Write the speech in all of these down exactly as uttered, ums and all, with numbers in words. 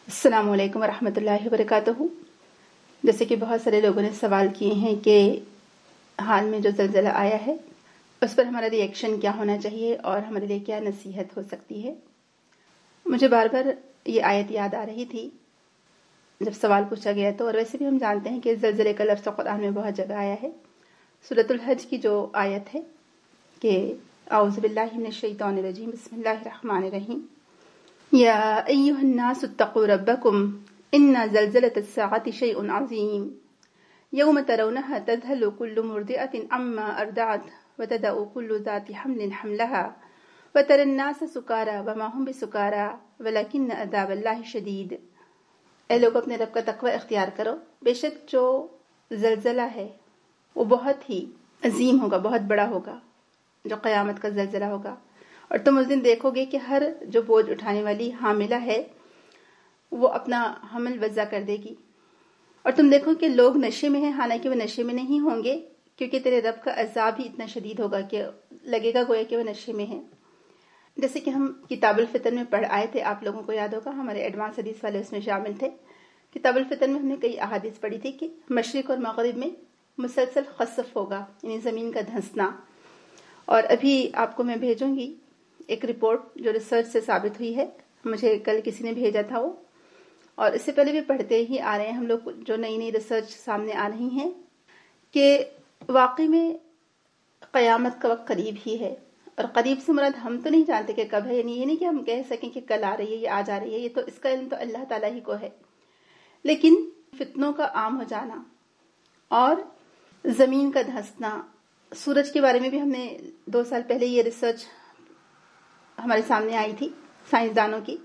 अस्सलाम वालेकुम रहमतुल्लाहि वबरकातुहू। जैसे कि बहुत सारे लोगों ने सवाल किए हैं कि हाल में जो ज़लज़ला आया है उस पर हमारा रिएक्शन क्या होना चाहिए और हमारे लिए क्या नसीहत हो सकती है। मुझे बार बार ये आयत याद आ रही थी जब सवाल पूछा गया तो, और वैसे भी हम जानते हैं कि ज़लज़ले का लफ्ज़ कुरान में बहुत जगह आया है। सूरतुल हज की जो आयत है कि औज़ु बिल्लाहि मिनश शैतानिर रजीम बिस्मिल्लाहिर रहमानिर रहीम या अय्युहन्नास इत्तक़ू रब्बकुम इन्ना ज़लज़लतस साअति शैउन अज़ीम यौम तरौनहा तज़हलु कुल्लु मुर्दिअतिन अम्मा अर्दअत व तदअु कुल्लु ज़ाति हम्लिन हम्लहा व तरन्नास सुकारा व मा हुम बिसुकारा वलकिन्न अज़ाबल्लाहि शदीद। ए लोग अपने रब का तक़वा इख्तियार करो, बेशक जो ज़लज़ला है वो बहुत ही अजीम होगा, बहुत बड़ा होगा, जो क़यामत का ज़लज़ला होगा। और तुम उस दिन देखोगे कि हर जो बोझ उठाने वाली हामिला है वो अपना हमल वज़ा कर देगी, और तुम देखो कि लोग नशे में हैं, हालांकि वो नशे में नहीं होंगे क्योंकि तेरे रब का अज़ाब ही इतना शदीद होगा कि लगेगा गोया कि वो नशे में है। जैसे कि हम किताबुल फितर में पढ़ आए थे, आप लोगों को याद होगा, हमारे एडवांस हदीस वाले उसमें शामिल थे। किताबुल फितर में हमने कई अहादीस पढ़ी थी कि मशरिक और मगरिब में मुसलसल खसफ होगा, यानी ज़मीन का धंसना। और अभी आपको मैं भेजूंगी एक रिपोर्ट जो रिसर्च से साबित हुई है, मुझे कल किसी ने भेजा था वो, और इससे पहले भी पढ़ते ही आ रहे हैं हम लोग, जो नई नई रिसर्च सामने आ रही हैं कि वाकई में क़यामत का वक्त करीब ही है। और करीब से मुराद हम तो नहीं जानते कि कब है, यानी ये नहीं कि हम कह सकें कि कल आ रही है या आज आ रही है, ये तो इसका इल्म तो अल्लाह ताला ही को है। लेकिन फितनों का आम हो जाना और ज़मीन का धंसना, सूरज के बारे में भी हमने दो साल पहले ये रिसर्च हमारे सामने आई थी साइंसदानों की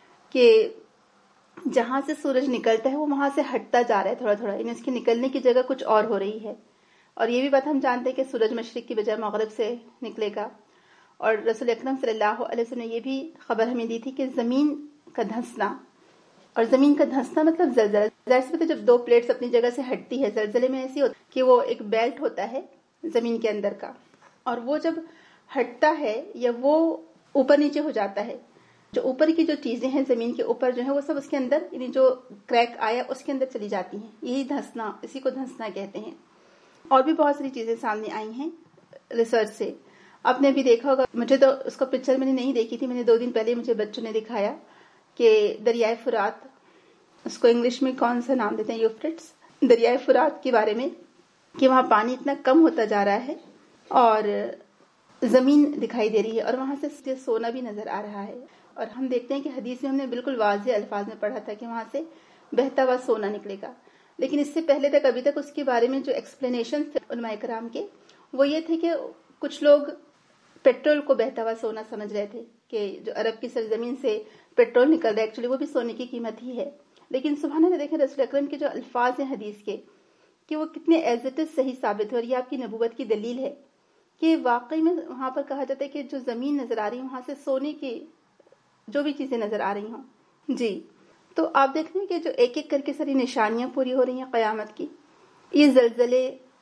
कि जहां से सूरज निकलता है वो वहां से हटता जा रहा है थोड़ा थोड़ा, यानी उसके निकलने की जगह कुछ और हो रही है। और ये भी बात हम जानते हैं कि सूरज मशरिक की बजाय मगरिब से निकलेगा। और रसूल अकरम सल्लल्लाहु अलैहि वसल्लम ने ये भी खबर हमें दी थी कि जमीन का धंसना, और जमीन का धंसना मतलब ज़लज़ला। जाहिर सी बात है, जब दो प्लेट्स अपनी जगह से हटती है, ज़लज़ले में ऐसी होती कि वो एक बेल्ट होता है जमीन के अंदर का, और वो जब हटता है या वो ऊपर नीचे हो जाता है, जो ऊपर की जो चीजें हैं जमीन के ऊपर जो है वो सब उसके अंदर, यानी जो क्रैक आया उसके अंदर चली जाती हैं। यही धंसना, इसी को धंसना कहते हैं। और भी बहुत सारी चीजें सामने आई हैं रिसर्च से। आपने भी देखा होगा, मुझे तो उसका पिक्चर मैंने नहीं देखी थी, मैंने दो दिन पहले मुझे बच्चों ने दिखाया कि दरियाए फुरात, उसको इंग्लिश में कौन सा नाम देते हैं, यूफ्रेट्स, दरियाए फुरात के बारे में, कि वहां पानी इतना कम होता जा रहा है और जमीन दिखाई दे रही है और वहां से सोना भी नजर आ रहा है। और हम देखते हैं कि हदीस में हमने बिल्कुल वाज़े अल्फाज में पढ़ा था कि वहां से बहता हुआ सोना निकलेगा। लेकिन इससे पहले तक, अभी तक उसके बारे में जो एक्सप्लेनेशन थे उलमाए कराम के, वो ये थे कि कुछ लोग पेट्रोल को बहता हुआ सोना समझ रहे थे कि जो अरब की सरजमीन से पेट्रोल निकल रहा है, एक्चुअली वो भी सोने की कीमत ही है। लेकिन सुभान अल्लाह, देखें रसूल अकरम के जो अल्फाज हैं हदीस के, कि वो कितने एज इट इज सही साबित हुए। और ये आपकी नबूवत की दलील है कि वाकई में वहां पर कहा जाता है कि जो जमीन नजर आ रही है वहां से सोने की जो भी चीजें नजर आ रही हों जी। तो आप देख रहे हैं कि जो एक एक करके सारी निशानियां पूरी हो रही हैं क़यामत की, ये ज़लज़ले,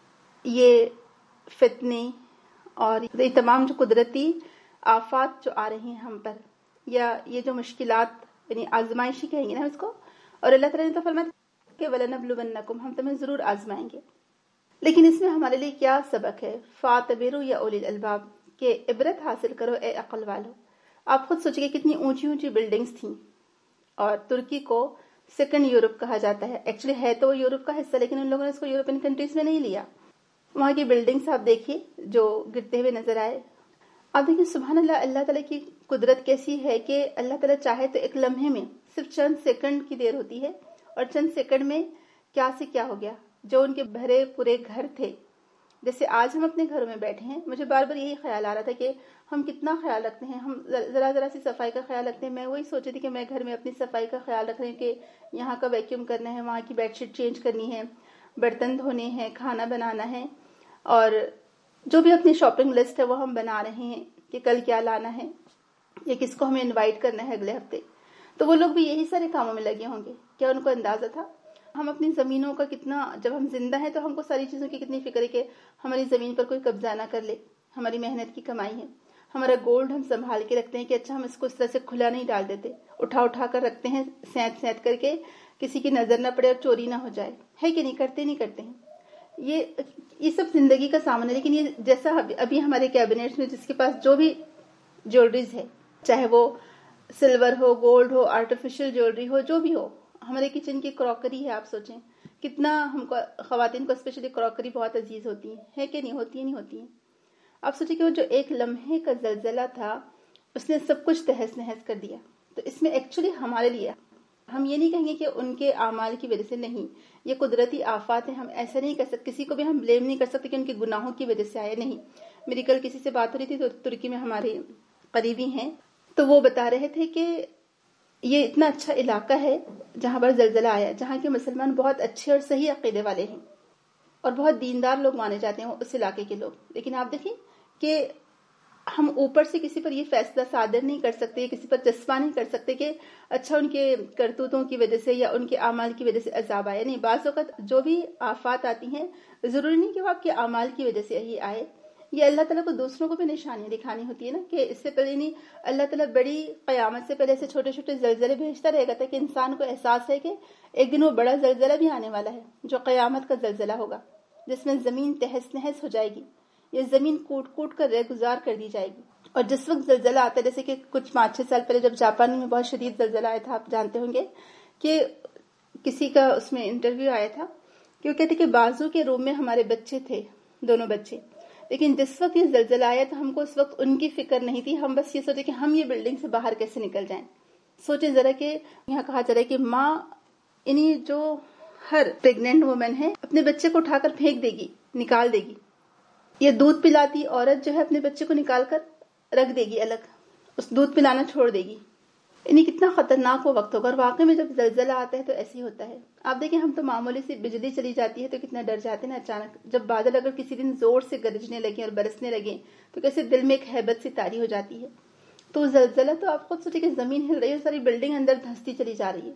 ये फितने और ये तमाम जो कुदरती आफात जो आ रही हैं हम पर, या ये जो मुश्किलात, यानी आजमाइशी कहेंगे ना इसको। और अल्लाह ताला ने तो फरमाया कि वलनब्लुवन्नकुम, हम तुम्हें जरूर आजमाएंगे। लेकिन इसमें हमारे लिए क्या सबक है? फातबिरु या उलिल अलबाब, के इबरत हासिल करो ए अक्ल वालो। आप खुद सोचिए कितनी ऊंची ऊंची बिल्डिंग्स थी, और तुर्की को सेकंड यूरोप कहा जाता है। एक्चुअली है तो यूरोप का हिस्सा, लेकिन उन लोगों ने इसको यूरोपियन कंट्रीज में नहीं लिया। वहां की बिल्डिंग्स आप देखिए जो गिरते हुए नजर आए। आप देखिए सुभान अल्लाह, अल्लाह ताला की कुदरत कैसी है कि अल्लाह ताला चाहे तो एक लम्हे में, सिर्फ चंद सेकंड की देर होती है, और चंद सेकंड में क्या से क्या हो गया। जो उनके भरे पूरे घर थे, जैसे आज हम अपने घरों में बैठे हैं, मुझे बार बार यही ख्याल आ रहा था कि हम कितना ख्याल रखते हैं, हम जरा जरा सी सफाई का ख्याल रखते हैं। मैं वही सोच रही थी कि मैं घर में अपनी सफाई का ख्याल रख रही हूँ कि यहाँ का वैक्यूम करना है, वहाँ की बेडशीट चेंज करनी है, बर्तन धोने हैं, खाना बनाना है, और जो भी अपनी शॉपिंग लिस्ट है वो हम बना रहे हैं कि कल क्या लाना है या किसको हमें इन्वाइट करना है अगले हफ्ते। तो वो लोग भी यही सारे कामों में लगे होंगे। क्या उनको अंदाजा था? हम अपनी जमीनों का कितना, जब हम जिंदा हैं तो हमको सारी चीजों की कितनी फिक्र है कि हमारी जमीन पर कोई कब्जा ना कर ले, हमारी मेहनत की कमाई है। ہمارا گولڈ ہم سنبھال کے رکھتے ہیں کہ اچھا ہم اس کو اس طرح سے کھلا نہیں ڈال دیتے, اٹھا اٹھا کر رکھتے ہیں سینت سینت کر کے, کسی کی نظر نہ پڑے اور چوری نہ ہو جائے, ہے کہ نہیں؟ کرتے نہیں کرتے ہیں. یہ یہ سب زندگی کا سامان ہے. لیکن یہ جیسا ابھی ہمارے کیبنیٹس میں جس کے پاس جو بھی جیولریز ہے, چاہے وہ سلور ہو, گولڈ ہو, آرٹیفیشل جیولری ہو, جو بھی ہو, ہمارے کچن کی کراکری ہے, آپ سوچیں کتنا ہم کو خواتین کو اسپیشلی کراکری بہت عزیز ہوتی ہیں, ہے کہ نہیں ہوتی ہے؟ نہیں ہوتی ہیں. آپ سوچیں کہ وہ جو ایک لمحے کا زلزلہ تھا اس نے سب کچھ تہس نہس کر دیا. تو اس میں ایکچولی ہمارے لیے, ہم یہ نہیں کہیں گے کہ ان کے اعمال کی وجہ سے, نہیں, یہ قدرتی آفات ہیں, ہم ایسا نہیں کر سکتے, کسی کو بھی ہم بلیم نہیں کر سکتے کہ ان کے گناہوں کی وجہ سے آئے. نہیں. میری کل کسی سے بات ہو رہی تھی تو ترکی میں ہمارے قریبی ہیں, تو وہ بتا رہے تھے کہ یہ اتنا اچھا علاقہ ہے جہاں پر زلزلہ آیا, جہاں کے مسلمان بہت اچھے اور صحیح عقیدے والے ہیں اور بہت دیندار لوگ مانے جاتے ہیں اس علاقے کے لوگ. لیکن آپ دیکھیں کہ ہم اوپر سے کسی پر یہ فیصلہ صادر نہیں کر سکتے, کسی پر جسپا نہیں کر سکتے کہ اچھا ان کے کرتوتوں کی وجہ سے یا ان کے اعمال کی وجہ سے عذاب آئے. نہیں, بعض اوقات جو بھی آفات آتی ہیں ضروری نہیں کہ وہ آپ کے اعمال کی وجہ سے ہی آئے. یہ اللہ تعالیٰ کو دوسروں کو بھی نشانیاں دکھانی ہوتی ہے نا, کہ اس سے پہلے نہیں, اللہ تعالیٰ بڑی قیامت سے پہلے سے چھوٹے چھوٹے زلزلے بھیجتا رہے گا تاکہ انسان کو احساس ہے کہ ایک دن وہ بڑا زلزلہ بھی آنے والا ہے جو قیامت کا زلزلہ ہوگا, جس میں زمین تہس نہس ہو جائے گی, یہ زمین کوٹ کوٹ کر رہ گزار کر دی جائے گی. اور جس وقت زلزلہ آتا ہے, جیسے کہ کچھ پانچ چھ سال پہلے جب جاپان میں بہت شدید زلزلہ آیا تھا, آپ جانتے ہوں گے کہ کسی کا اس میں انٹرویو آیا تھا کہ وہ کہتے کہ بازو کے روم میں ہمارے بچے تھے, دونوں بچے, لیکن جس وقت یہ زلزلہ آیا تو ہم کو اس وقت ان کی فکر نہیں تھی, ہم بس یہ سوچے کہ ہم یہ بلڈنگ سے باہر کیسے نکل جائیں. سوچے ذرا کہ یہاں کہا جا رہا ہے کہ ماں انہی جو ہر پریگننٹ وومن ہے اپنے بچے کو اٹھا کر پھینک دے گی, نکال دے گی. یہ دودھ پلاتی عورت جو ہے اپنے بچے کو نکال کر رکھ دے گی الگ, اس دودھ پلانا چھوڑ دے گی. یعنی کتنا خطرناک وہ وقت ہوگا. اور واقعی میں جب زلزلہ آتا ہے تو ایسے ہی ہوتا ہے. آپ دیکھیں ہم تو معمولی سی بجلی چلی جاتی ہے تو کتنا ڈر جاتے ہیں نا اچانک. جب بادل اگر کسی دن زور سے گرجنے لگے اور برسنے لگے تو کیسے دل میں ایک ہیبت سی طاری ہو جاتی ہے. تو زلزلہ تو آپ خود سوچیں کہ زمین ہل رہی ہے, ساری بلڈنگ اندر دھنستی چلی جا رہی ہے.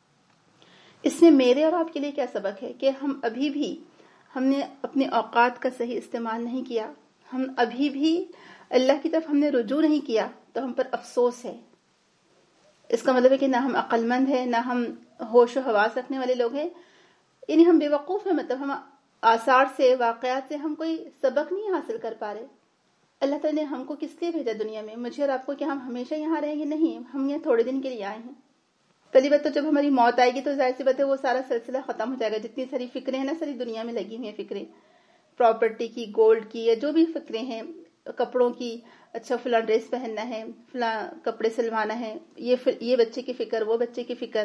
اس میں میرے اور آپ کے لیے کیا سبق ہے کہ ہم ابھی بھی ہم نے اپنے اوقات کا صحیح استعمال نہیں کیا, ہم ابھی بھی اللہ کی طرف ہم نے رجوع نہیں کیا, تو ہم پر افسوس ہے. اس کا مطلب ہے کہ نہ ہم عقل مند ہیں, نہ ہم ہوش و حواس رکھنے والے لوگ ہیں, یعنی ہم بے وقوف ہیں. مطلب ہم آثار سے, واقعات سے ہم کوئی سبق نہیں حاصل کر پا رہے. اللہ تعالیٰ نے ہم کو کس لیے بھیجا دنیا میں, مجھے اور آپ کو, کہ ہم ہمیشہ یہاں رہیں گے؟ نہیں, ہم یہاں تھوڑے دن کے لیے آئے ہیں. پہلی بات تو جب ہماری موت آئے گی تو ظاہر سی بات ہے وہ سارا سلسلہ ختم ہو جائے گا. جتنی ساری فکریں ہیں نا ساری دنیا میں لگی ہوئی ہیں, فکریں پراپرٹی کی, گولڈ کی, یا جو بھی فکریں ہیں, کپڑوں کی, اچھا فلاں ڈریس پہننا ہے, فلاں کپڑے سلوانا ہے, یہ یہ بچے کی فکر, وہ بچے کی فکر,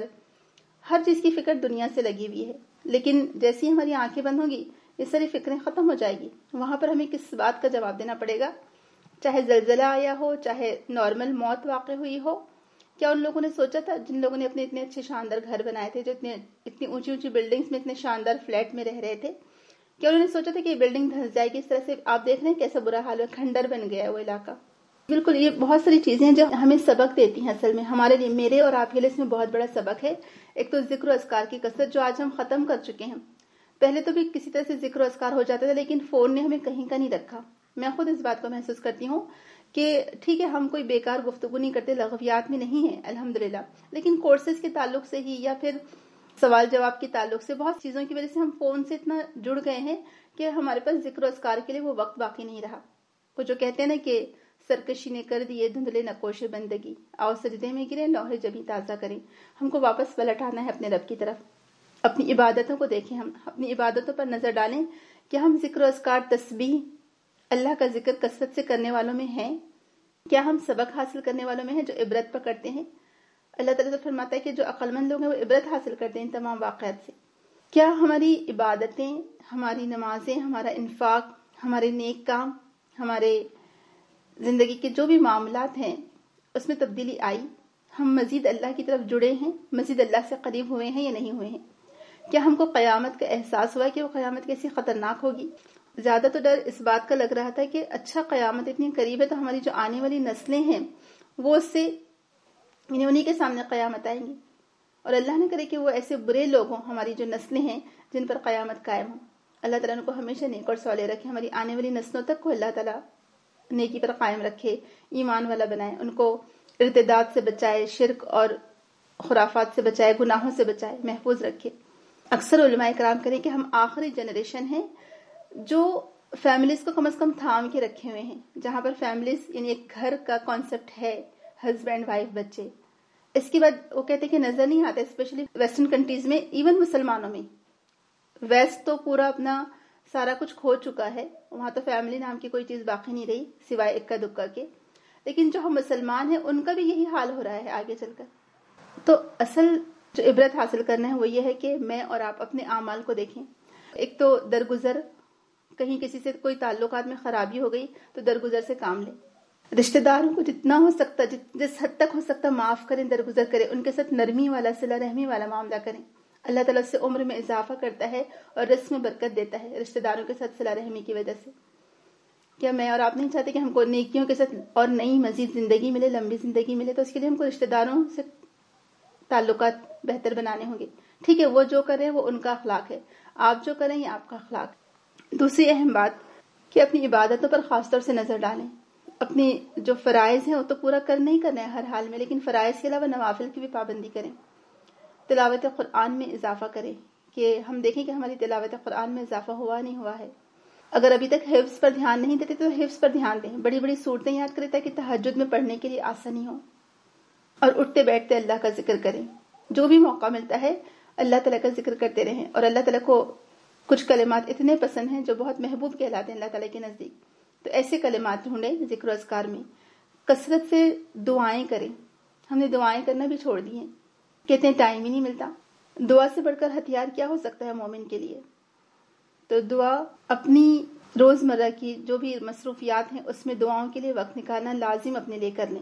ہر چیز کی فکر دنیا سے لگی ہوئی ہے. لیکن جیسی ہماری آنکھیں بند ہوں گی یہ ساری فکریں ختم ہو جائے گی. وہاں پر ہمیں کس بات کا جواب دینا پڑے گا؟ چاہے زلزلہ آیا ہو, چاہے نارمل موت واقع ہوئی ہو. کیا ان لوگوں نے سوچا تھا جن لوگوں نے اپنے اتنے اچھے شاندار گھر بنائے تھے, جو اتنے اتنی اونچی اونچی بلڈنگز میں اتنے شاندار فلیٹ میں رہ رہے تھے, کیا انہوں نے سوچا تھا کہ یہ بلڈنگ دھنس جائے گی؟ اس طرح سے آپ دیکھ رہے ہیں کیسا برا حال ہے, کھنڈر بن گیا ہے وہ علاقہ. بالکل, یہ بہت ساری چیزیں ہیں جو ہمیں سبق دیتی ہیں. اصل میں ہمارے لیے, میرے اور آپ کے لیے اس میں بہت بڑا سبق ہے. ایک تو ذکر و اذکار کی کثرت جو آج ہم ختم کر چکے ہیں. پہلے تو بھی کسی طرح سے ذکر و اذکار ہو جاتا تھا, لیکن فون نے ہمیں کہیں کا نہیں رکھا. میں خود اس بات کو محسوس کرتی ہوں کہ ٹھیک ہے ہم کوئی بیکار گفتگو نہیں کرتے, لغویات میں نہیں ہیں الحمدللہ, لیکن کورسز کے تعلق سے ہی یا پھر سوال جواب کے تعلق سے بہت چیزوں کی وجہ سے ہم فون سے اتنا جڑ گئے ہیں کہ ہمارے پاس ذکر و اذکار کے لیے وہ وقت باقی نہیں رہا. وہ جو کہتے ہیں نا کہ سرکشی نے کر دیے دھندلے نقوش بندگی, آؤ سجدے میں گرے لوح جبیں تازہ کریں. ہم کو واپس پلٹ آنا ہے اپنے رب کی طرف. اپنی عبادتوں کو دیکھیں, ہم اپنی عبادتوں پر نظر ڈالیں کہ ہم ذکر و اذکار, تسبیح, اللہ کا ذکر کثرت سے کرنے والوں میں ہیں. کیا ہم سبق حاصل کرنے والوں میں ہیں جو عبرت پکڑتے ہیں؟ اللہ تعالیٰ تو فرماتا ہے کہ جو عقل مند لوگ ہیں وہ عبرت حاصل کرتے ہیں تمام واقعات سے. کیا ہماری عبادتیں, ہماری نمازیں, ہمارا انفاق, ہمارے نیک کام, ہمارے زندگی کے جو بھی معاملات ہیں اس میں تبدیلی آئی؟ ہم مزید اللہ کی طرف جڑے ہیں, مزید اللہ سے قریب ہوئے ہیں یا نہیں ہوئے ہیں؟ کیا ہم کو قیامت کا احساس ہوا کہ وہ قیامت کیسی خطرناک ہوگی؟ زیادہ تو ڈر اس بات کا لگ رہا تھا کہ اچھا قیامت اتنی قریب ہے تو ہماری جو آنے والی نسلیں ہیں وہ اس سے, یعنی انہی کے سامنے قیامت آئیں گی, اور اللہ نے کرے کہ وہ ایسے برے لوگ ہوں ہماری جو نسلیں ہیں جن پر قیامت قائم ہو. اللہ تعالیٰ ان کو ہمیشہ نیک اور صالح رکھے. ہماری آنے والی نسلوں تک کو اللہ تعالیٰ نیکی پر قائم رکھے، ایمان والا بنائے، ان کو ارتداد سے بچائے، شرک اور خرافات سے بچائے، گناہوں سے بچائے، محفوظ رکھے۔ اکثر علماء کرام کریں کہ ہم آخری جنریشن ہیں جو فیملیز کو کم از کم تھام کے رکھے ہوئے ہیں، جہاں پر فیملیز یعنی ایک گھر کا کانسیپٹ ہے، ہسبینڈ وائف بچے۔ اس کے بعد وہ کہتے ہیں کہ نظر نہیں آتا، اسپیشلی ویسٹرن کنٹریز میں، ایون مسلمانوں میں۔ ویسٹ تو پورا اپنا سارا کچھ کھو چکا ہے، وہاں تو فیملی نام کی کوئی چیز باقی نہیں رہی سوائے اکا دکا کے، لیکن جو ہم مسلمان ہیں ان کا بھی یہی حال ہو رہا ہے آگے چل کر۔ تو اصل جو عبرت حاصل کرنا ہے وہ یہ ہے کہ میں اور آپ اپنے اعمال کو دیکھیں۔ ایک تو درگزر، کہیں کسی سے کوئی تعلقات میں خرابی ہو گئی تو درگزر سے کام لیں، رشتہ داروں کو جتنا ہو سکتا جس حد تک ہو سکتا معاف کریں، درگزر کریں، ان کے ساتھ نرمی والا صلہ رحمی والا معاملہ کریں۔ اللہ تعالیٰ سے عمر میں اضافہ کرتا ہے اور رزق میں برکت دیتا ہے رشتہ داروں کے ساتھ صلہ رحمی کی وجہ سے۔ کیا میں اور آپ نہیں چاہتے کہ ہم کو نیکیوں کے ساتھ اور نئی مزید زندگی ملے، لمبی زندگی ملے؟ تو اس کے لیے ہم کو رشتہ داروں سے تعلقات بہتر بنانے ہوں گے۔ ٹھیک ہے، وہ جو کریں وہ ان کا اخلاق ہے، آپ جو کریں یہ آپ کا اخلاق ہے۔ دوسری اہم بات کہ اپنی عبادتوں پر خاص طور سے نظر ڈالیں۔ اپنی جو فرائض ہیں وہ تو پورا کرنا ہی کرنا ہے ہر حال میں، لیکن فرائض کے علاوہ نوافل کی بھی پابندی کریں۔ تلاوت قرآن میں اضافہ کریں کہ ہم دیکھیں کہ ہماری تلاوت قرآن میں اضافہ ہوا نہیں ہوا ہے۔ اگر ابھی تک حفظ پر دھیان نہیں دیتے تو حفظ پر دھیان دیں، بڑی بڑی صورتیں یاد کریں تاکہ تہجد میں پڑھنے کے لیے آسانی ہو، اور اٹھتے بیٹھتے اللہ کا ذکر کریں۔ جو بھی موقع ملتا ہے اللہ تعالیٰ کا ذکر کرتے رہیں، اور اللہ تعالیٰ کو کچھ کلمات اتنے پسند ہیں جو بہت محبوب کہلاتے ہیں اللہ تعالیٰ کے نزدیک، تو ایسے کلمات ڈھونڈیں ذکر و اذکار میں۔ کثرت سے دعائیں کریں، ہم نے دعائیں کرنا بھی چھوڑ دی ہیں، کہتے ہیں ٹائم ہی نہیں ملتا۔ دعا سے بڑھ کر ہتھیار کیا ہو سکتا ہے مومن کے لیے؟ تو دعا اپنی روزمرہ کی جو بھی مصروفیات ہیں اس میں دعاؤں کے لیے وقت نکالنا لازم اپنے لیے کر لیں،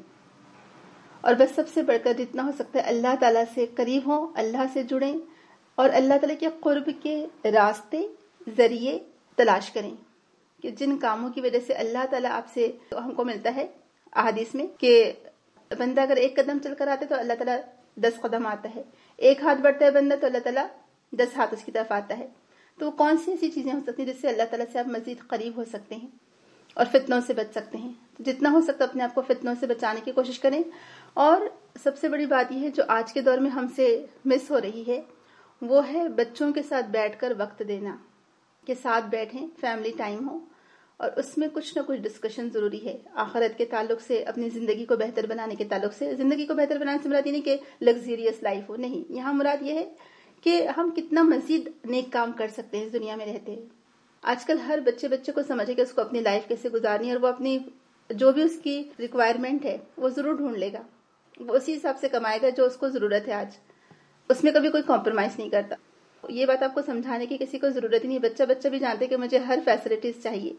اور بس سب سے بڑھ کر جتنا ہو سکتا ہے اللہ تعالیٰ سے قریب ہوں، اللہ سے جڑیں، اور اللہ تعالیٰ کے قرب کے راستے ذریعے تلاش کریں کہ جن کاموں کی وجہ سے اللہ تعالیٰ آپ سے، ہم کو ملتا ہے احادیث میں کہ بندہ اگر ایک قدم چل کر آتا ہے تو اللہ تعالیٰ دس قدم آتا ہے، ایک ہاتھ بڑھتا ہے بندہ تو اللہ تعالیٰ دس ہاتھ اس کی طرف آتا ہے۔ تو کون سی ایسی چیزیں ہو سکتی ہیں جس سے اللہ تعالیٰ سے آپ مزید قریب ہو سکتے ہیں اور فتنوں سے بچ سکتے ہیں؟ تو جتنا ہو سکتا اپنے آپ کو فتنوں سے بچانے کی کوشش کریں۔ اور سب سے بڑی بات یہ ہے جو آج کے دور میں ہم سے مس ہو رہی ہے، وہ ہے بچوں کے ساتھ بیٹھ کر وقت دینا، کہ ساتھ بیٹھیں، فیملی ٹائم ہو، اور اس میں کچھ نہ کچھ ڈسکشن ضروری ہے آخرت کے تعلق سے، اپنی زندگی کو بہتر بنانے کے تعلق سے۔ زندگی کو بہتر بنانے سے مراد یہ نہیں کہ لگزریس لائف ہو، نہیں، یہاں مراد یہ ہے کہ ہم کتنا مزید نیک کام کر سکتے ہیں اس دنیا میں رہتے ہیں۔ آج کل ہر بچے بچے کو سمجھے کہ اس کو اپنی لائف کیسے گزارنی ہے، اور وہ اپنی جو بھی اس کی ریکوائرمنٹ ہے وہ ضرور ڈھونڈ لے گا، وہ اسی حساب سے کمائے گا جو اس کو ضرورت ہے آج، اس میں کبھی کوئی کمپرومائز نہیں کرتا۔ یہ بات آپ کو سمجھانے کی کسی کو ضرورت ہی نہیں، بچہ بچہ بھی جانتے کہ مجھے ہر فیسلٹیز چاہیے۔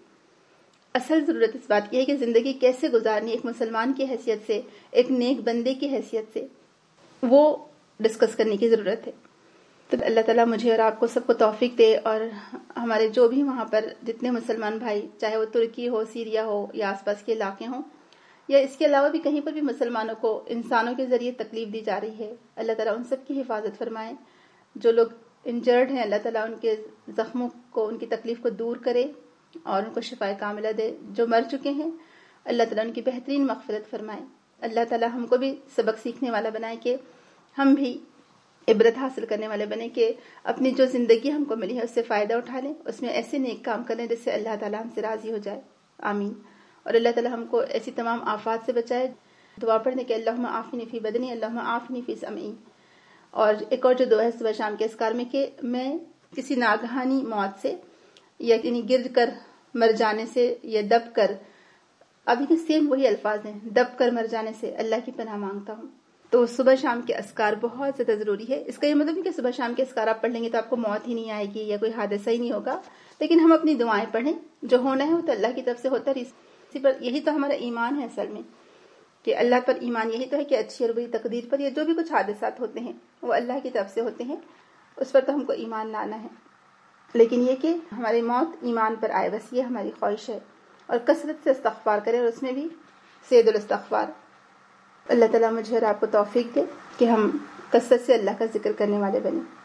اصل ضرورت اس بات کی ہے کہ زندگی کیسے گزارنی ایک مسلمان کی حیثیت سے، ایک نیک بندے کی حیثیت سے، وہ ڈسکس کرنے کی ضرورت ہے۔ تو اللہ تعالیٰ مجھے اور آپ کو سب کو توفیق دے، اور ہمارے جو بھی وہاں پر جتنے مسلمان بھائی، چاہے وہ ترکی ہو، سیریا ہو، یا آس پاس کے علاقے ہوں، یا اس کے علاوہ بھی کہیں پر بھی مسلمانوں کو انسانوں کے ذریعے تکلیف دی جا رہی ہے، اللہ تعالیٰ ان سب کی حفاظت فرمائے۔ جو لوگ انجرڈ ہیں اللہ تعالیٰ ان کے زخموں کو، ان کی تکلیف کو دور کرے اور ان کو شفاء کاملہ دے۔ جو مر چکے ہیں اللہ تعالیٰ ان کی بہترین مغفرت فرمائے۔ اللہ تعالیٰ ہم کو بھی سبق سیکھنے والا بنائے کہ ہم بھی عبرت حاصل کرنے والے بنے، کہ اپنی جو زندگی ہم کو ملی ہے اس سے فائدہ اٹھا لیں، اس میں ایسے نیک کام کریں جس سے اللہ تعالیٰ ہم سے راضی ہو جائے، آمین۔ اور اللہ تعالیٰ ہم کو ایسی تمام آفات سے بچائے۔ دعا پڑھنے کہ اللہم عافنی فی بدنی، اللہم عافنی فی سمعی۔ اور ایک اور جو دعا ہے صبح شام کے اذکار میں کہ میں کسی ناگہانی موت سے، یا یعنی گر کر مر جانے سے، یا دب کر، ابھی کے سیم وہی الفاظ ہیں، دب کر مر جانے سے اللہ کی پناہ مانگتا ہوں۔ تو صبح شام کے اذکار بہت زیادہ ضروری ہے۔ اس کا یہ مطلب نہیں کہ صبح شام کے اذکار آپ پڑھ لیں گے تو آپ کو موت ہی نہیں آئے گی یا کوئی حادثہ ہی نہیں ہوگا، لیکن ہم اپنی دعائیں پڑھیں، جو ہونا ہے وہ تو اللہ کی طرف سے ہوتا ہے۔ اسی پر یہی تو ہمارا ایمان ہے اصل میں، کہ اللہ پر ایمان یہی تو ہے کہ اچھی اور بری تقدیر پر، یا جو بھی کچھ حادثات ہوتے ہیں وہ اللہ کی طرف سے ہوتے ہیں، اس پر تو ہم کو ایمان لانا ہے۔ لیکن یہ کہ ہماری موت ایمان پر آئے، بس یہ ہماری خواہش ہے۔ اور کثرت سے استغفار کریں، اور اس میں بھی سید الاستغفار۔ اللہ تعالیٰ مجھے اور آپ کو توفیق دے کہ ہم کثرت سے اللہ کا ذکر کرنے والے بنیں۔